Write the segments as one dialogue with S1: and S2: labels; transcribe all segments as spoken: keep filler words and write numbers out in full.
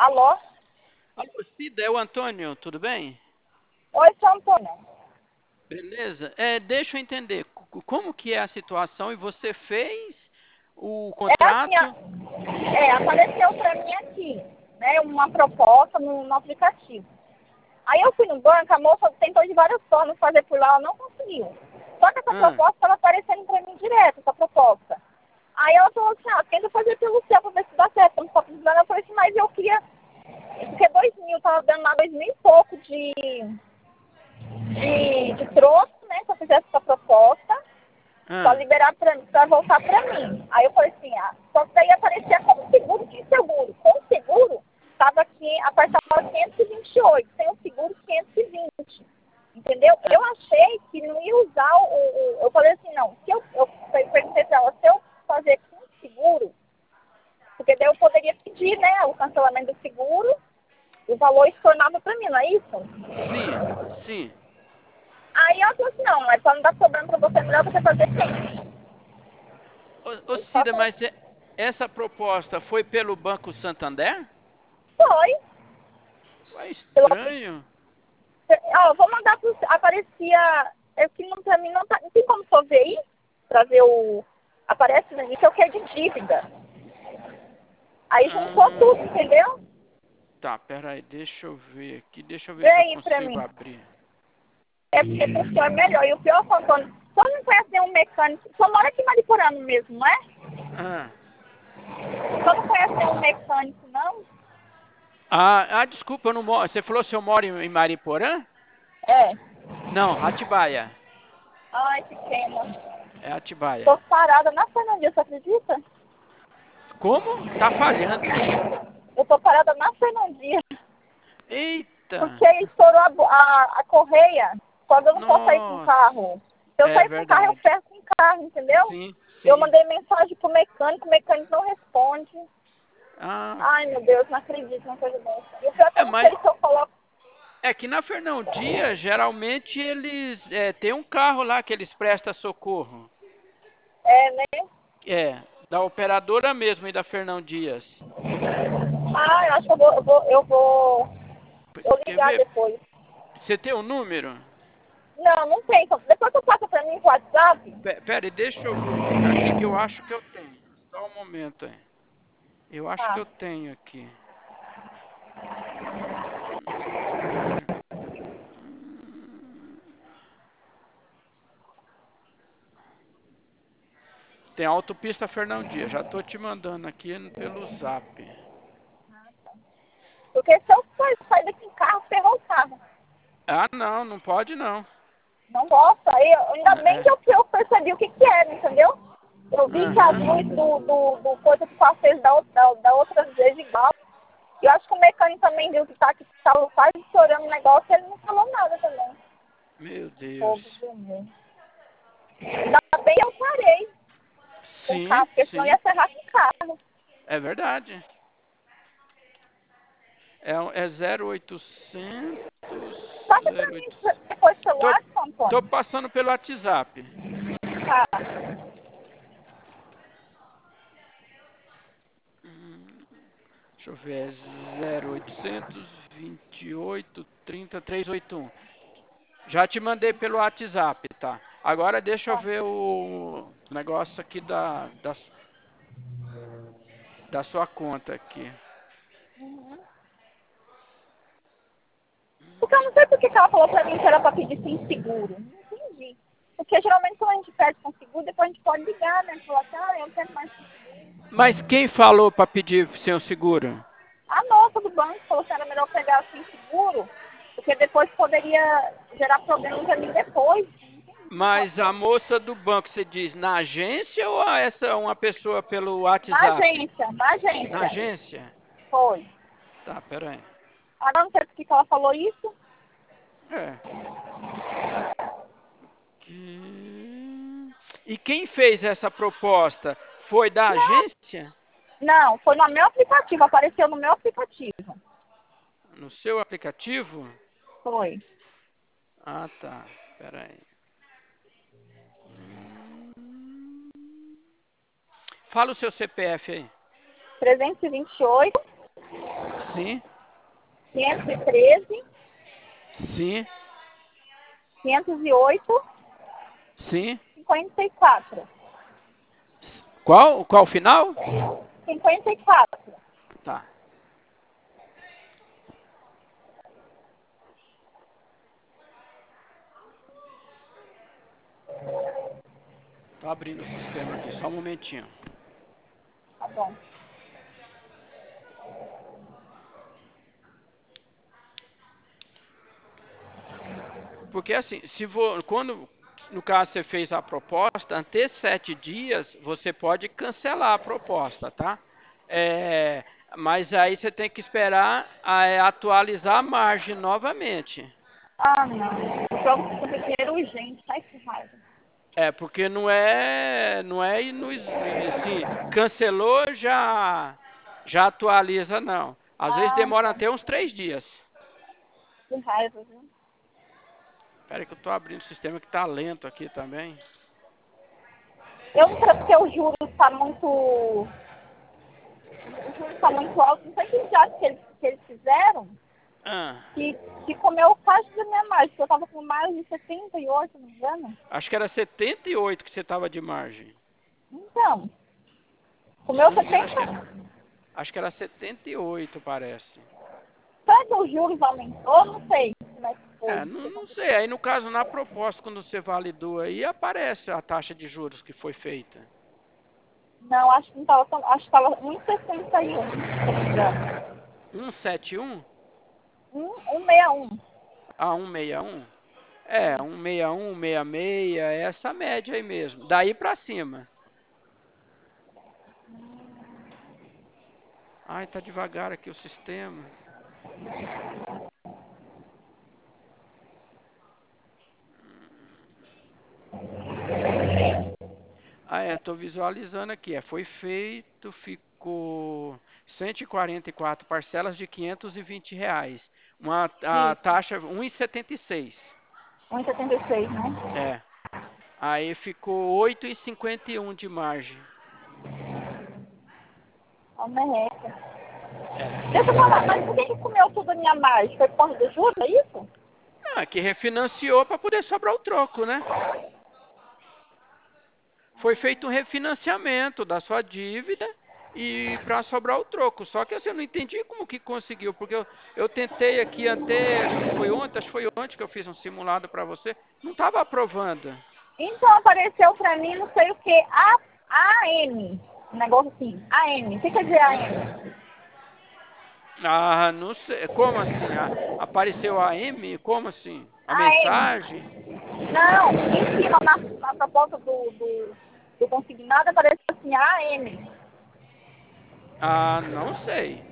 S1: Alô?
S2: Alô, Cida, é o Antônio, tudo bem?
S1: Oi, seu Antônio.
S2: Beleza. É, deixa eu entender, co- como que é a situação e você fez o
S1: É assim,
S2: contrato?
S1: ó, é, apareceu pra mim aqui, né, uma proposta no, no aplicativo. Aí eu fui no banco, a moça tentou de várias formas fazer por lá, ela não conseguiu. Só que essa
S2: Ah,
S1: proposta estava aparecendo pra mim direto, essa proposta. Aí ela falou assim, ah, tenta fazer pelo céu pra ver se dá certo. Eu não tô precisando, eu falei assim, mas eu queria, porque dois mil, tava dando lá dois mil e pouco de, de, de troco, né, se eu fizesse essa proposta. Só
S2: ah,
S1: liberar pra, pra voltar pra mim. Aí eu falei assim, ah, só que daí aparecia como seguro de seguro. Com seguro, estava aqui, a parcela quinhentos e vinte e oito, sem o seguro quinhentos e vinte. Entendeu?
S2: ah,
S1: Eu achei que não ia usar o. o eu falei assim, não, se eu, eu perguntei pra ela, se eu fazer com seguro, porque daí eu poderia pedir, né, o cancelamento do seguro, o valor estornava pra mim, não é isso?
S2: sim, sim.
S1: Aí ela falou assim, não, mas só não dá problema pra você, é melhor você fazer sem.
S2: Ô, ô
S1: Eu só
S2: Cida,
S1: falei,
S2: mas é- essa proposta foi pelo Banco Santander?
S1: foi.
S2: É
S1: Pelo
S2: estranho.
S1: Ó, vou mandar pro. Aparecia. É que não, pra mim não tá. Não tem como só ver aí? Pra ver o. Aparece no início é o que é de dívida. Aí juntou
S2: Ah,
S1: tudo, entendeu?
S2: tá, peraí, deixa eu ver aqui, deixa eu ver
S1: Vê
S2: se eu
S1: aí pra
S2: consigo
S1: mim.
S2: abrir.
S1: É porque pro senhor é melhor. E o pior, São Antônio, só não conhece nenhum mecânico. Só mora aqui em Mariporã mesmo, não é?
S2: Ah,
S1: Só não conhece nenhum mecânico, não?
S2: ah, ah, desculpa, eu não moro. Você falou se eu moro em em Mariporã?
S1: É.
S2: Não, Atibaia.
S1: Ai, que pena.
S2: É Atibaia.
S1: Tô parada na Fernandinha, você acredita?
S2: Como? Tá falhando.
S1: Eu tô parada na Fernandinha.
S2: Eita!
S1: Porque estourou a, bo- a, a correia quando eu não posso sair com o
S2: Nossa!
S1: carro. Se eu
S2: É
S1: sair com o carro, eu
S2: verdade.
S1: ferro com o carro, entendeu?
S2: Sim,
S1: Eu
S2: sim.
S1: mandei mensagem pro mecânico, o mecânico não responde.
S2: Ah,
S1: Ai, meu Deus, não acredito numa coisa dessa. E o pior é que
S2: é,
S1: eu não sei
S2: mas
S1: se eu coloco.
S2: é que na Fernão Dias, geralmente eles é, tem um carro lá que eles prestam socorro.
S1: É, né?
S2: É, da operadora mesmo e da Fernão Dias.
S1: Ah, eu acho que eu vou, eu vou, eu vou, vou
S2: Quer
S1: ligar
S2: ver?
S1: depois.
S2: Você tem o número?
S1: Não, não tem. Então, depois tu passa pra mim no WhatsApp.
S2: Pe- Pera aí, deixa eu verificar aqui que eu acho que eu tenho. Só um momento aí. Eu acho que
S1: Tá.
S2: eu tenho aqui. Tem a autopista Fernão Dias. Já tô te mandando aqui pelo Zap.
S1: Porque se eu for sair daqui em carro, ferrou o carro.
S2: Ah, não, não pode não.
S1: Não gosta. Aí, eu- ainda bem
S2: É.
S1: que eu, que eu percebi o que que era, entendeu? Eu vi que as
S2: Aham.
S1: luzes do, do, do coisa que o fez da, outra- da, da outra vez igual. E eu acho que o mecânico também viu que tá que tava quase estourando o negócio e ele não falou nada também.
S2: Meu Deus.
S1: Fogo, viu, meu? Ainda bem que eu parei com o
S2: Sim,
S1: carro, porque senão
S2: sim.
S1: ia ferrar com o carro.
S2: É verdade. É, um- é zero oitocentos,
S1: Passa pra
S2: zero
S1: mim
S2: oitocentos.
S1: depois do
S2: Tô,
S1: celular, seu
S2: tô
S1: Antônio.
S2: passando pelo WhatsApp.
S1: Tá.
S2: Hum, Deixa eu ver, é zero oitocentos, vinte e oito, trinta, trezentos e oitenta e um. Já te mandei pelo WhatsApp, tá? Agora deixa eu
S1: Tá.
S2: ver o negócio aqui da, da, da sua conta aqui.
S1: Uhum. Porque eu não sei por que que ela falou pra mim que era pra pedir sem seguro. Não entendi. Porque geralmente quando a gente pede com seguro, depois a gente pode ligar, né? Falar assim, ah, eu não quero mais com seguro.
S2: Mas quem falou para pedir sem o seguro?
S1: A nota do banco falou que era melhor pegar sem seguro, porque depois poderia gerar problemas pra mim depois.
S2: Mas a moça do banco, você diz na agência ou a essa uma pessoa pelo
S1: Na
S2: WhatsApp?
S1: agência, na
S2: Na
S1: agência.
S2: agência?
S1: Foi.
S2: Tá, peraí.
S1: Agora não sei por que que ela falou isso.
S2: É. Que- E quem fez essa proposta? Foi da
S1: Não,
S2: agência?
S1: não, foi no meu aplicativo, apareceu no meu aplicativo.
S2: No seu aplicativo?
S1: Foi.
S2: Ah, tá. Peraí. Hum. Fala o seu C P F aí.
S1: trezentos e vinte e oito,
S2: Sim,
S1: quinhentos e treze,
S2: sim,
S1: quinhentos e oito,
S2: sim.
S1: cinquenta e quatro.
S2: Qual? Qual final?
S1: cinquenta e quatro.
S2: Tá. Tô abrindo o sistema aqui, só um momentinho.
S1: Tá bom.
S2: Porque assim, se vo, quando, no caso você fez a proposta, até sete dias, você pode cancelar a proposta, tá? É, mas aí você tem que esperar é, atualizar a margem novamente.
S1: Ah, não. O jogo precisa de dinheiro urgente. Ai, que raiva.
S2: É, porque não é, não é no, assim, cancelou já, já atualiza não. Às vezes
S1: Ah,
S2: demora
S1: tá.
S2: até uns três dias.
S1: Que raiva, viu?
S2: Espera que eu tô abrindo o sistema que tá lento aqui também.
S1: Eu não sei porque o juro está muito. O juro está muito alto. Não sei que já que eles, que eles fizeram
S2: Ah,
S1: que, que comeu quase da minha margem. Porque eu estava com mais de setenta e oito, não me engano.
S2: acho que era setenta e oito que você tava de margem.
S1: Então,
S2: Se eu
S1: comeu
S2: não me engano, acho que, é-
S1: setenta.
S2: acho que era setenta e oito, parece.
S1: Será que os juros aumentou? Não sei como é que foi.
S2: É, não, não sei. Aí no caso, na proposta, quando você validou aí, aparece a taxa de juros que foi feita.
S1: Não, acho que não estava tão. Acho que estava um e sessenta e um.
S2: cento e setenta e um?
S1: um e sessenta e um.
S2: Ah, cento e sessenta e um? É, cento e sessenta e um, cento e sessenta e seis, é essa média aí mesmo. Daí pra cima. Ai, tá devagar aqui o sistema. Ah, é, tô visualizando aqui. É, foi feito, ficou cento e quarenta e quatro parcelas de quinhentos e vinte reais. Uma a
S1: Isso.
S2: taxa um e setenta e seis.
S1: um e setenta e seis, né?
S2: É. Aí ficou oito e cinquenta e um de margem.
S1: Ó, merreca.
S2: É.
S1: Deixa eu falar, mas por que que comeu tudo a minha margem? Foi por causa do juros, é isso?
S2: Ah, que refinanciou para poder sobrar o troco, né? Foi feito um refinanciamento da sua dívida e para sobrar o troco. Só que assim, eu não entendi como que conseguiu, porque eu, eu tentei aqui até, acho que foi ontem, acho que foi ontem que eu fiz um simulado para você, não estava aprovando.
S1: Então apareceu pra mim, não sei o que, A, AM. Um negócio assim, A M. O que quer dizer A M?
S2: Ah, não sei, como assim? Ah, apareceu a M? Como assim? A
S1: A M.
S2: mensagem?
S1: Não, em cima na, na proposta do, do, do consignado apareceu assim, A M.
S2: Ah, não sei.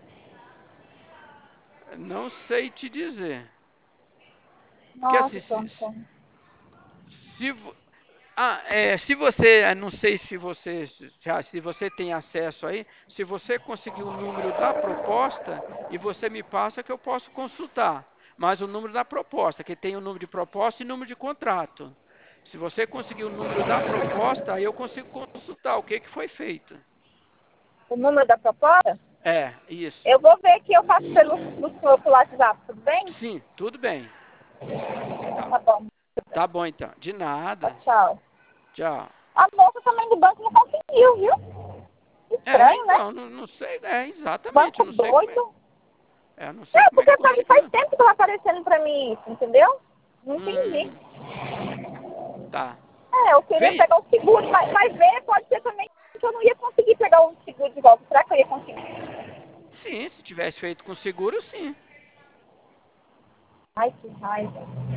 S2: Não sei te dizer. Porque
S1: Nossa,
S2: assim, se,
S1: Antônio.
S2: se, vo- ah, é, se você, eh, não sei se você, se, ah, se você tem acesso aí, se você conseguir o número da proposta e você me passa que eu posso consultar. Mas o número da proposta, que tem o número de proposta e número de contrato. Se você conseguir o número da proposta, aí eu consigo consultar o que, que foi feito.
S1: O número da proposta?
S2: É, isso.
S1: Eu vou ver que eu faço pelo, no, pelo WhatsApp, tudo bem?
S2: Sim, tudo bem. Tá,
S1: Tá bom.
S2: tá bom então. De
S1: Tchau,
S2: nada.
S1: tchau.
S2: Tchau.
S1: A moça também do banco não conseguiu, viu?
S2: É,
S1: Estranho, né?
S2: então, não, não sei, é, exatamente, eu
S1: Banco
S2: não sei como é.
S1: doido.
S2: É, eu não sei
S1: É,
S2: como é que
S1: porque faz,
S2: conseguiu.
S1: faz tempo que tá aparecendo pra mim isso, entendeu? Não entendi.
S2: Hum, tá.
S1: É, eu queria
S2: Vê,
S1: pegar o seguro, mas vai ver, pode ser também que eu não ia conseguir pegar o seguro de volta. Será que eu ia conseguir?
S2: sim, se tivesse feito com seguro, sim.
S1: Ai, que raiva.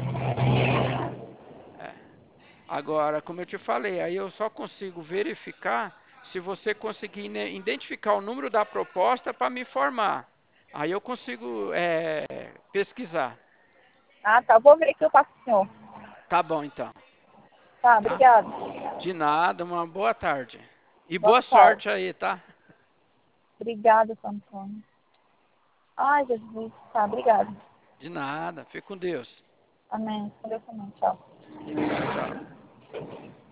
S2: É. Agora, como eu te falei, aí eu só consigo verificar se você conseguir né, identificar o número da proposta para me informar. Aí eu consigo é, pesquisar.
S1: Ah, tá. Vou ver aqui eu passo o senhor.
S2: Tá bom, então.
S1: Tá,
S2: Tá?
S1: obrigado.
S2: De nada, uma boa tarde. E
S1: Boa
S2: boa
S1: tarde.
S2: sorte aí, tá?
S1: Obrigada, seu Antônio. Ai, Jesus. Tá, obrigado.
S2: De nada. Fique com Deus.
S1: Amém. Com Deus também. Tchau.
S2: Tchau, tchau.